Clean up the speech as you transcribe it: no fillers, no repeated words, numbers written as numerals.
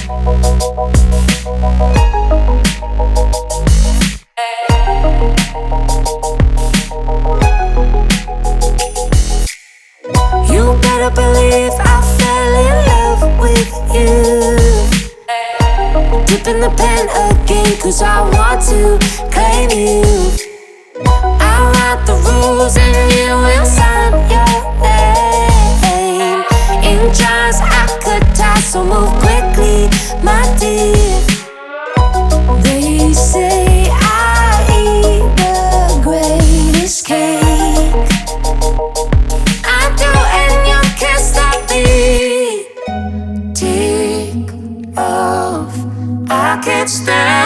You better believe I fell in love with you. Dipping the pen again, 'cause I want to claim you. I'll write the rules and you will sign your name. In jars I could tie, so move quickly, my dear. They say I eat the greatest cake. I do, and you can't stop me. Tick off, I can't stand